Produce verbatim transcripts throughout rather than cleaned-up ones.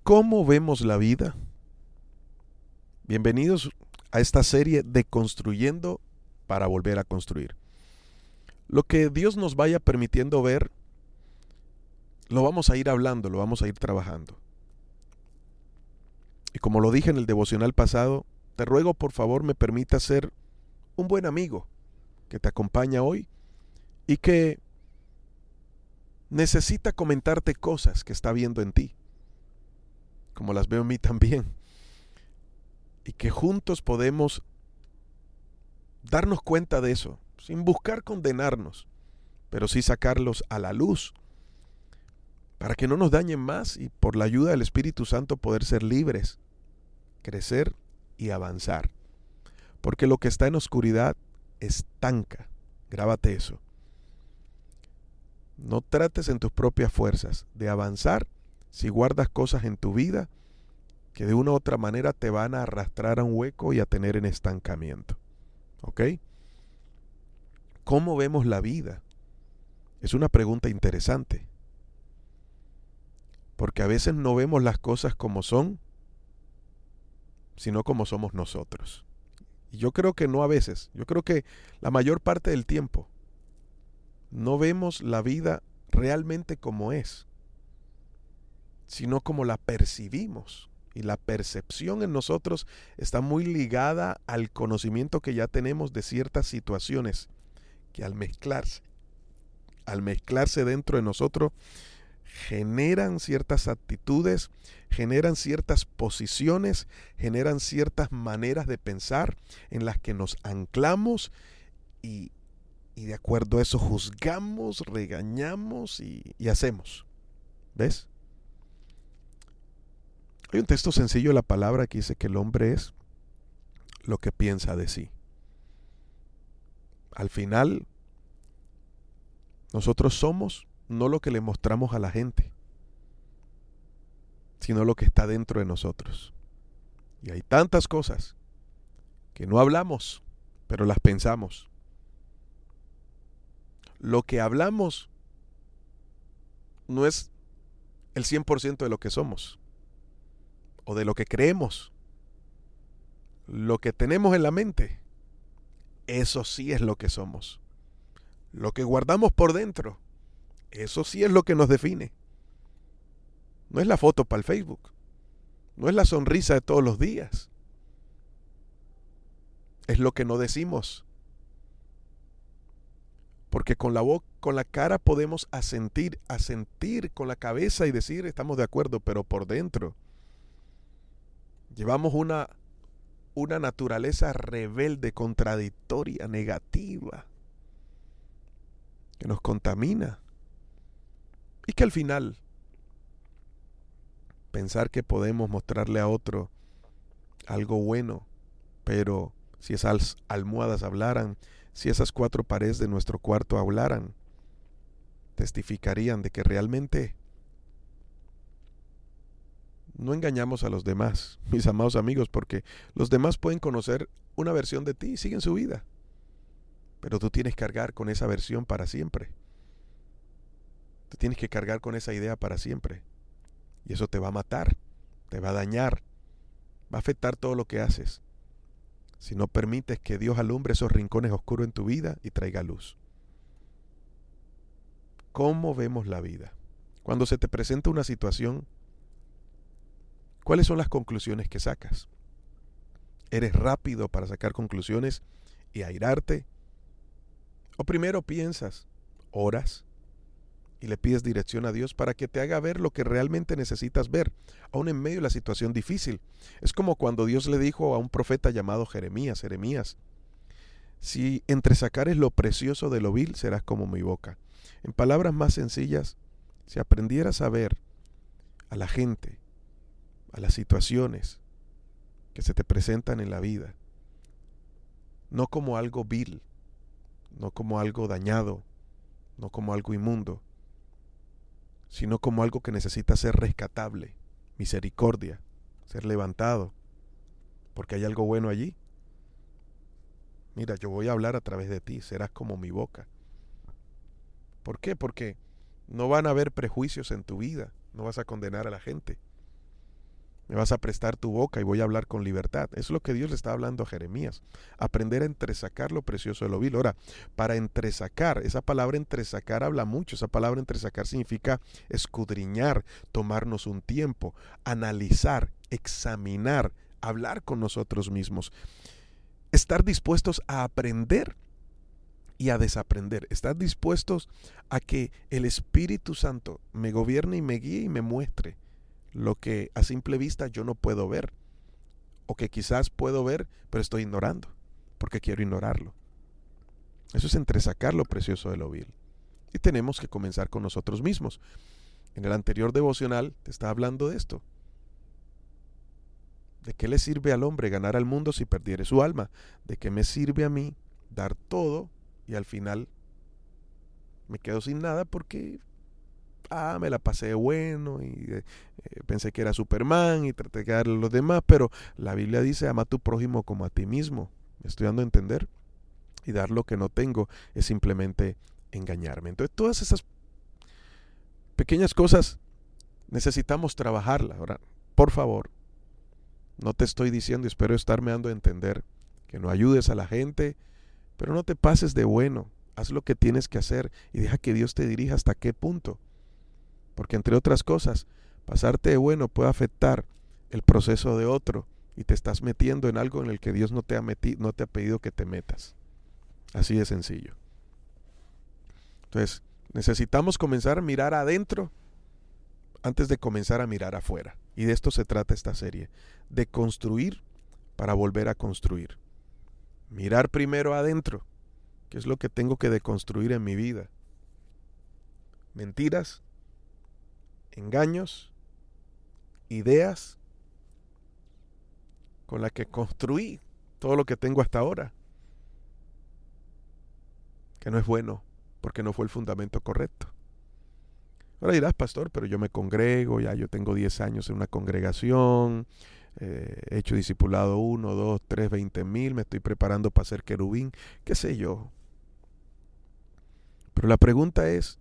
¿Cómo vemos la vida? Bienvenidos a esta serie de Construyendo para volver a construir. Lo que Dios nos vaya permitiendo ver, lo vamos a ir hablando, lo vamos a ir trabajando. Y como lo dije en el devocional pasado, te ruego por favor me permita ser un buen amigo que te acompaña hoy y que necesita comentarte cosas que está viendo en ti, como las veo en mí también, y que juntos podemos darnos cuenta de eso, sin buscar condenarnos, pero sí sacarlos a la luz, para que no nos dañen más y por la ayuda del Espíritu Santo poder ser libres, crecer y avanzar. Porque lo que está en oscuridad estanca, grábate eso. No trates en tus propias fuerzas de avanzar si guardas cosas en tu vida que de una u otra manera te van a arrastrar a un hueco y a tener en estancamiento. ¿Ok? ¿Cómo vemos la vida? Es una pregunta interesante. Porque a veces no vemos las cosas como son, sino como somos nosotros. Y yo creo que no a veces, yo creo que la mayor parte del tiempo no vemos la vida realmente como es, sino como la percibimos. Y la percepción en nosotros está muy ligada al conocimiento que ya tenemos de ciertas situaciones que al mezclarse, al mezclarse dentro de nosotros, generan ciertas actitudes, generan ciertas posiciones, generan ciertas maneras de pensar en las que nos anclamos y, y de acuerdo a eso juzgamos, regañamos y, y hacemos. ¿Ves? Hay un texto sencillo de la palabra que dice que el hombre es lo que piensa de sí. Al final, nosotros somos no lo que le mostramos a la gente, sino lo que está dentro de nosotros. Y hay tantas cosas que no hablamos, pero las pensamos. Lo que hablamos no es el cien por ciento de lo que somos o de lo que creemos. Lo que tenemos en la mente, eso sí es lo que somos. Lo que guardamos por dentro, eso sí es lo que nos define. No es la foto para el Facebook. No es la sonrisa de todos los días. Es lo que no decimos. Porque con la boca, con la cara podemos asentir, asentir con la cabeza y decir estamos de acuerdo, pero por dentro llevamos una, una naturaleza rebelde, contradictoria, negativa, que nos contamina. Y que al final, pensar que podemos mostrarle a otro algo bueno, pero si esas almohadas hablaran, si esas cuatro paredes de nuestro cuarto hablaran, testificarían de que realmente no engañamos a los demás, mis amados amigos, porque los demás pueden conocer una versión de ti y siguen su vida, pero tú tienes que cargar con esa versión para siempre. Tú tienes que cargar con esa idea para siempre. Y eso te va a matar, te va a dañar, va a afectar todo lo que haces, si no permites que Dios alumbre esos rincones oscuros en tu vida y traiga luz. ¿Cómo vemos la vida? Cuando se te presenta una situación, ¿cuáles son las conclusiones que sacas? ¿Eres rápido para sacar conclusiones y airarte? ¿O primero piensas, oras y le pides dirección a Dios para que te haga ver lo que realmente necesitas ver, aún en medio de la situación difícil? Es como cuando Dios le dijo a un profeta llamado Jeremías, Jeremías, si entresacares lo precioso de lo vil, serás como mi boca. En palabras más sencillas, si aprendieras a ver a la gente, a las situaciones que se te presentan en la vida, no como algo vil, no como algo dañado, no como algo inmundo, sino como algo que necesita ser rescatable, misericordia, ser levantado, porque hay algo bueno allí. Mira, yo voy a hablar a través de ti, serás como mi boca. ¿Por qué? Porque no van a haber prejuicios en tu vida, no vas a condenar a la gente. Me vas a prestar tu boca y voy a hablar con libertad. Eso es lo que Dios le está hablando a Jeremías. Aprender a entresacar lo precioso de lo vil. Ahora, para entresacar, esa palabra entresacar habla mucho. Esa palabra entresacar significa escudriñar, tomarnos un tiempo, analizar, examinar, hablar con nosotros mismos. Estar dispuestos a aprender y a desaprender. Estar dispuestos a que el Espíritu Santo me gobierne y me guíe y me muestre lo que a simple vista yo no puedo ver, o que quizás puedo ver, pero estoy ignorando, porque quiero ignorarlo. Eso es entresacar lo precioso de lo vil. Y tenemos que comenzar con nosotros mismos. En el anterior devocional te estaba hablando de esto. ¿De qué le sirve al hombre ganar al mundo si perdiere su alma? ¿De qué me sirve a mí dar todo y al final me quedo sin nada porque ah, me la pasé de bueno y eh, pensé que era Superman y traté de darle a los demás? Pero la Biblia dice, ama a tu prójimo como a ti mismo. Me estoy dando a entender. Y dar lo que no tengo es simplemente engañarme. Entonces todas esas pequeñas cosas necesitamos trabajarlas. Ahora, por favor, no te estoy diciendo, espero estarme dando a entender, que no ayudes a la gente, pero no te pases de bueno. Haz lo que tienes que hacer y deja que Dios te dirija hasta qué punto. Porque entre otras cosas, pasarte de bueno puede afectar el proceso de otro y te estás metiendo en algo en el que Dios no te ha metido, no te ha pedido que te metas. Así de sencillo. Entonces, necesitamos comenzar a mirar adentro antes de comenzar a mirar afuera. Y de esto se trata esta serie, de construir para volver a construir. Mirar primero adentro, qué es lo que tengo que deconstruir en mi vida. Mentiras, engaños, ideas con las que construí todo lo que tengo hasta ahora, que no es bueno porque no fue el fundamento correcto. Ahora dirás, pastor, pero yo me congrego, ya yo tengo diez años en una congregación, eh, he hecho discipulado uno, dos, tres, veinte mil, me estoy preparando para ser querubín, qué sé yo. Pero la pregunta es,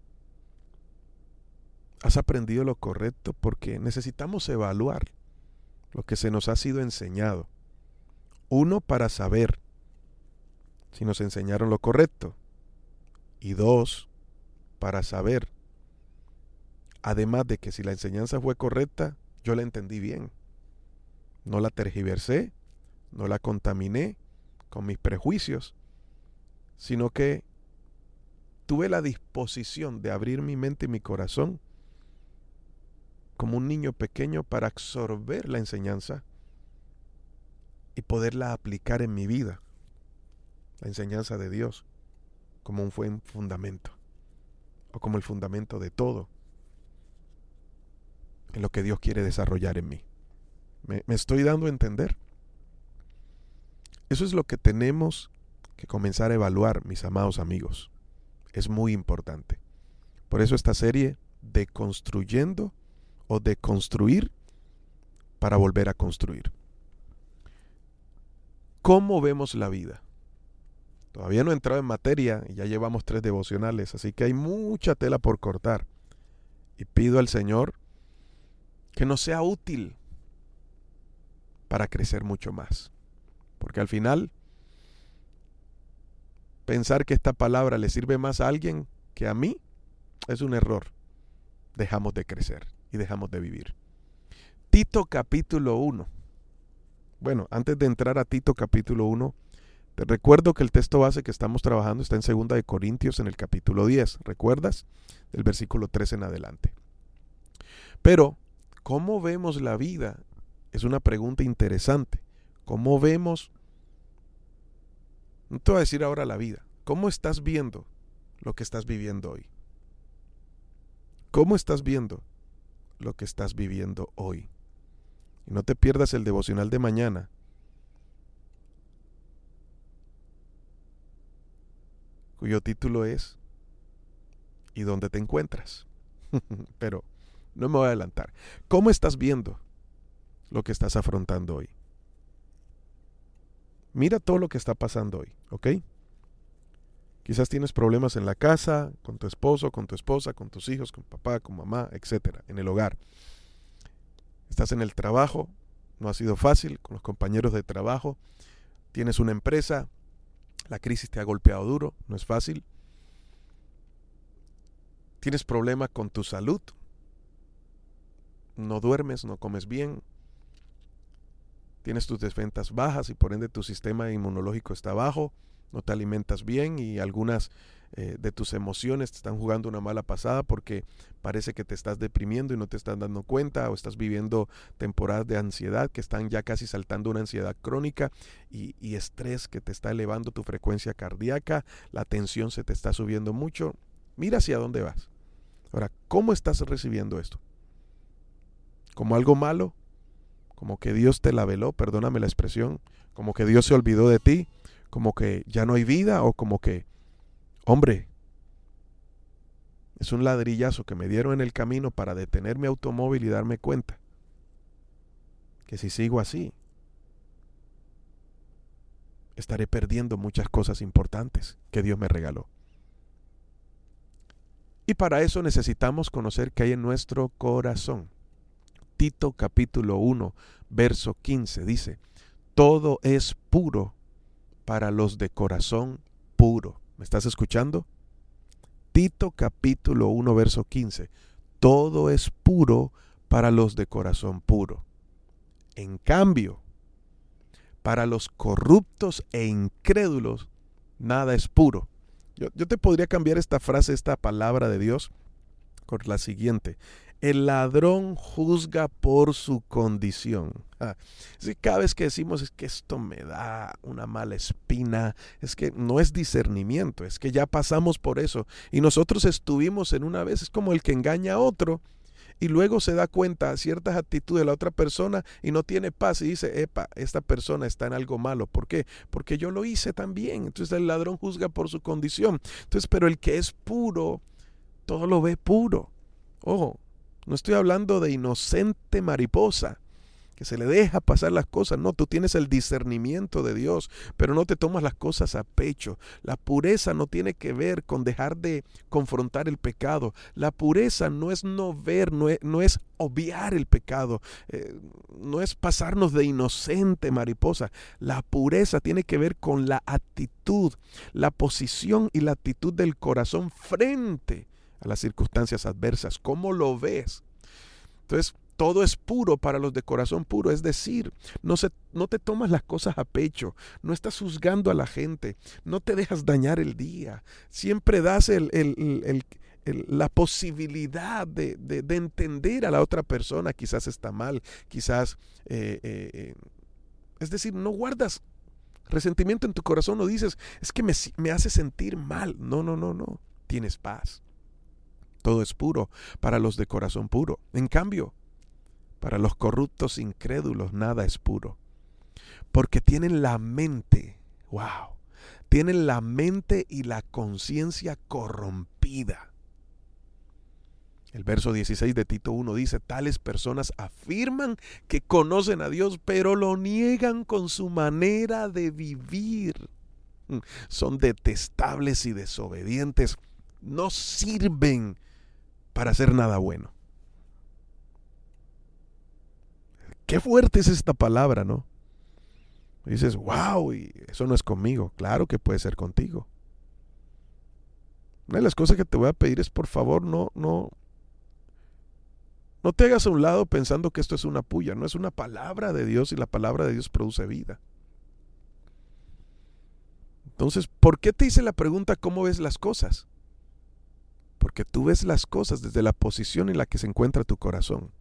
¿has aprendido lo correcto? Porque necesitamos evaluar lo que se nos ha sido enseñado. Uno, para saber si nos enseñaron lo correcto. Y dos, para saber, además de que si la enseñanza fue correcta, yo la entendí bien. No la tergiversé, no la contaminé con mis prejuicios, sino que tuve la disposición de abrir mi mente y mi corazón como un niño pequeño para absorber la enseñanza y poderla aplicar en mi vida. La enseñanza de Dios como un buen fundamento, o como el fundamento de todo en lo que Dios quiere desarrollar en mí. ¿Me, me estoy dando a entender? Eso es lo que tenemos que comenzar a evaluar, mis amados amigos. Es muy importante. Por eso esta serie de construyendo o de construir para volver a construir. ¿Cómo vemos la vida? Todavía no he entrado en materia y ya llevamos tres devocionales, así que hay mucha tela por cortar. Y pido al Señor que nos sea útil para crecer mucho más. Porque al final, pensar que esta palabra le sirve más a alguien que a mí es un error. Dejamos de crecer y dejamos de vivir. Tito capítulo uno. Bueno, antes de entrar a Tito capítulo uno, te recuerdo que el texto base que estamos trabajando está en segunda de Corintios en el capítulo diez. ¿Recuerdas? Del versículo trece en adelante. Pero, ¿cómo vemos la vida? Es una pregunta interesante. ¿Cómo vemos? No te voy a decir ahora la vida. ¿Cómo estás viendo lo que estás viviendo hoy? ¿Cómo estás viendo lo que estás viviendo hoy? Y no te pierdas el devocional de mañana. Cuyo título es ¿y dónde te encuentras? Pero no me voy a adelantar. ¿Cómo estás viendo lo que estás afrontando hoy? Mira todo lo que está pasando hoy, ¿ok? Quizás tienes problemas en la casa, con tu esposo, con tu esposa, con tus hijos, con papá, con mamá, etcétera, en el hogar. Estás en el trabajo, no ha sido fácil con los compañeros de trabajo. Tienes una empresa, la crisis te ha golpeado duro, no es fácil. Tienes problemas con tu salud, no duermes, no comes bien. Tienes tus defensas bajas y por ende tu sistema inmunológico está bajo, no te alimentas bien y algunas eh, de tus emociones te están jugando una mala pasada porque parece que te estás deprimiendo y no te estás dando cuenta, o estás viviendo temporadas de ansiedad que están ya casi saltando una ansiedad crónica y, y estrés que te está elevando tu frecuencia cardíaca, la tensión se te está subiendo mucho. Mira hacia dónde vas. Ahora, ¿cómo estás recibiendo esto? ¿Como algo malo? ¿Como que Dios te la veló? Perdóname la expresión. ¿Como que Dios se olvidó de ti? ¿Como que ya no hay vida? ¿O como que, hombre, es un ladrillazo que me dieron en el camino para detener mi automóvil y darme cuenta que si sigo así, estaré perdiendo muchas cosas importantes que Dios me regaló? Y para eso necesitamos conocer qué hay en nuestro corazón. Tito capítulo uno, verso quince dice: todo es puro para los de corazón puro. ¿Me estás escuchando? Tito capítulo uno, verso quince. Todo es puro para los de corazón puro. En cambio, para los corruptos e incrédulos, nada es puro. Yo, yo te podría cambiar esta frase, esta palabra de Dios, con la siguiente: el ladrón juzga por su condición. Ah, es que cada vez que decimos es que esto me da una mala espina, es que no es discernimiento, es que ya pasamos por eso. Y nosotros estuvimos en una vez, es como el que engaña a otro y luego se da cuenta de ciertas actitudes de la otra persona y no tiene paz y dice, epa, esta persona está en algo malo. ¿Por qué? Porque yo lo hice también. Entonces el ladrón juzga por su condición. Entonces, pero el que es puro, todo lo ve puro. Ojo, no estoy hablando de inocente mariposa que se le deja pasar las cosas. No, tú tienes el discernimiento de Dios, pero no te tomas las cosas a pecho. La pureza no tiene que ver con dejar de confrontar el pecado. La pureza no es no ver, no es, no es obviar el pecado, eh, no es pasarnos de inocente mariposa. La pureza tiene que ver con la actitud, la posición y la actitud del corazón frente a las circunstancias adversas. ¿Cómo lo ves? Entonces, todo es puro para los de corazón puro, es decir, no, se, no te tomas las cosas a pecho, no estás juzgando a la gente, no te dejas dañar el día, siempre das el, el, el, el, el, la posibilidad de, de, de entender a la otra persona, quizás está mal, quizás, eh, eh, es decir, no guardas resentimiento en tu corazón, no dices, es que me, me hace sentir mal, no, no, no, no, tienes paz. Todo es puro para los de corazón puro. En cambio, para los corruptos incrédulos nada es puro. Porque tienen la mente, wow, tienen la mente y la conciencia corrompida. El verso dieciséis de Tito uno dice, tales personas afirman que conocen a Dios, pero lo niegan con su manera de vivir. Son detestables y desobedientes. No sirven para hacer nada bueno. Qué fuerte es esta palabra, ¿no? Y dices, wow, y eso no es conmigo. Claro que puede ser contigo. Una de las cosas que te voy a pedir es, por favor, no, no, no te hagas a un lado pensando que esto es una puya. No, es una palabra de Dios y la palabra de Dios produce vida. Entonces, ¿por qué te hice la pregunta cómo ves las cosas? Porque tú ves las cosas desde la posición en la que se encuentra tu corazón.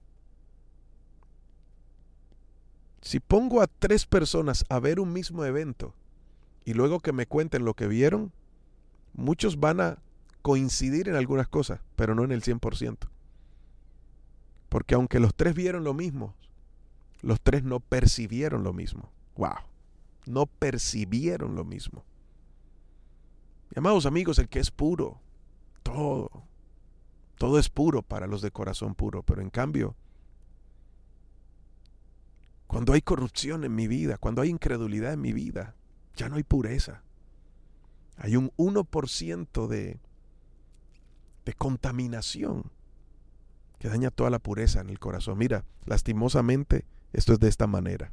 Si pongo a tres personas a ver un mismo evento y luego que me cuenten lo que vieron, muchos van a coincidir en algunas cosas, pero no en el cien por ciento. Porque aunque los tres vieron lo mismo, los tres no percibieron lo mismo. ¡Wow! No percibieron lo mismo. Amados amigos, el que es puro, todo, todo es puro para los de corazón puro, pero en cambio, cuando hay corrupción en mi vida, cuando hay incredulidad en mi vida, ya no hay pureza. Hay un uno por ciento de, de contaminación que daña toda la pureza en el corazón. Mira, lastimosamente Esto es de esta manera.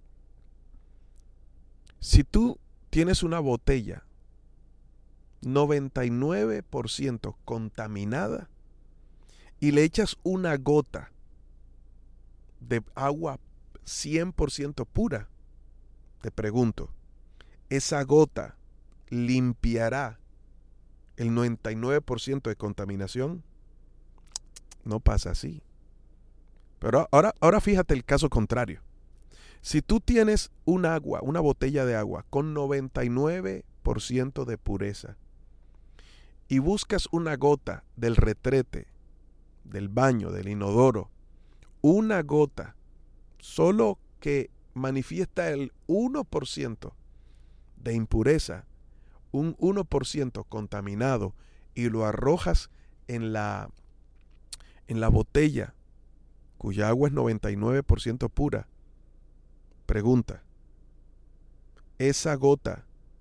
Si tú tienes una botella noventa y nueve por ciento contaminada y le echas una gota de agua cien por ciento pura, te pregunto, ¿esa gota limpiará el noventa y nueve por ciento de contaminación? No pasa así. Pero ahora, ahora fíjate el caso contrario. Si tú tienes un agua, una botella de agua con noventa y nueve por ciento de pureza y buscas una gota del retrete, del baño, del inodoro, una gota solo que manifiesta el uno por ciento de impureza, un uno por ciento contaminado, y lo arrojas en la, en la botella cuya agua es noventa y nueve por ciento pura, pregunta, ¿esa gota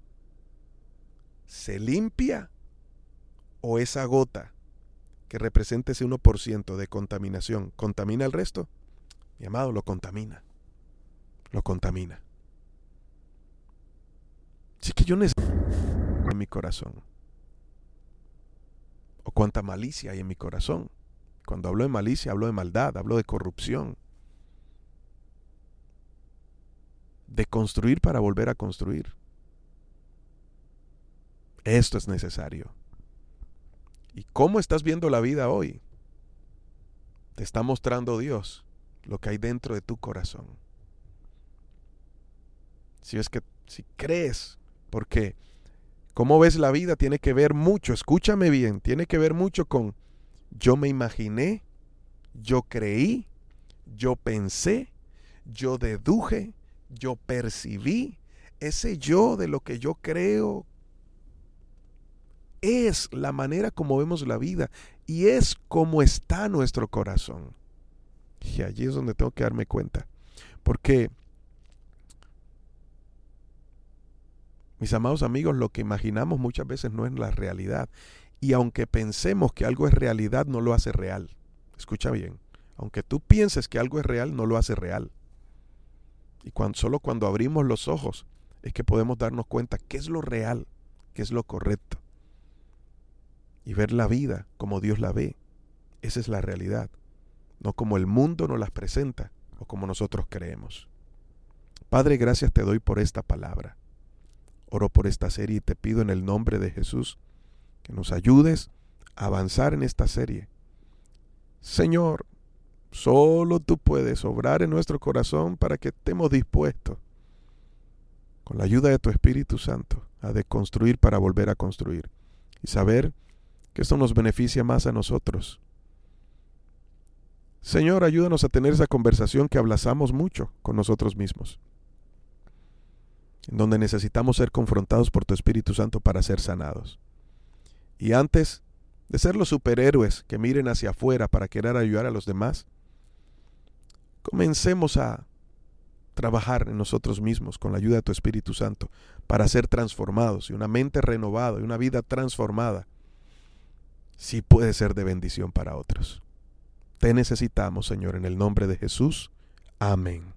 se limpia o esa gota que representa ese uno por ciento de contaminación contamina el resto? Mi amado, lo contamina. Lo contamina. Así que yo necesito en mi corazón. O cuánta malicia hay en mi corazón. Cuando hablo de malicia, hablo de maldad, hablo de corrupción. De construir para volver a construir. Esto es necesario. ¿Y cómo estás viendo la vida hoy? Te está mostrando Dios lo que hay dentro de tu corazón. Si es que, si crees, porque cómo ves la vida tiene que ver mucho, escúchame bien, tiene que ver mucho con yo me imaginé, yo creí, yo pensé, yo deduje, yo percibí. Ese yo de lo que yo creo es la manera como vemos la vida y es como está nuestro corazón. Y allí es donde tengo que darme cuenta. Porque, mis amados amigos, lo que imaginamos muchas veces no es la realidad. Y aunque pensemos que algo es realidad, no lo hace real. Escucha bien. Aunque tú pienses que algo es real, no lo hace real. Y cuando, solo cuando abrimos los ojos es que podemos darnos cuenta qué es lo real, qué es lo correcto. Y ver la vida como Dios la ve. Esa es la realidad. No como el mundo nos las presenta o como nosotros creemos. Padre, gracias te doy por esta palabra. Oro por esta serie y te pido en el nombre de Jesús que nos ayudes a avanzar en esta serie. Señor, solo tú puedes obrar en nuestro corazón para que estemos dispuestos, con la ayuda de tu Espíritu Santo, a deconstruir para volver a construir. Y saber que esto nos beneficia más a nosotros. Señor, ayúdanos a tener esa conversación que abrazamos mucho con nosotros mismos, en donde necesitamos ser confrontados por tu Espíritu Santo para ser sanados. Y antes de ser los superhéroes que miren hacia afuera para querer ayudar a los demás, comencemos a trabajar en nosotros mismos con la ayuda de tu Espíritu Santo para ser transformados, y una mente renovada y una vida transformada sí puede ser de bendición para otros. Te necesitamos, Señor, en el nombre de Jesús. Amén.